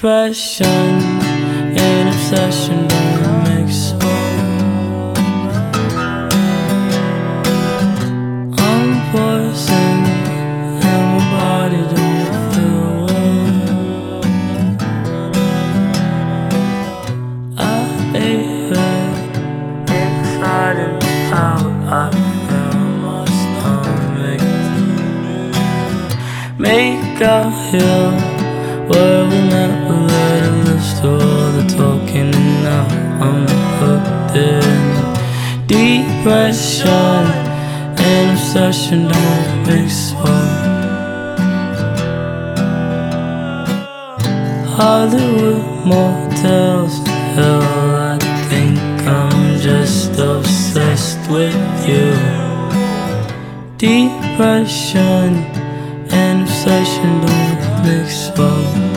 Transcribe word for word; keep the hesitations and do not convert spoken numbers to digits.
Depression and obsession don't mix well. I'm poison and my body don't feel well. I ate it inside and out. I feel my stomach. Make out here where we met, we made a list of all the talking, and now I'm hooked in. Depression and obsession don't mix well. Hollywood motels, hell, I think I'm just obsessed with you. Depression and obsession don't mix well.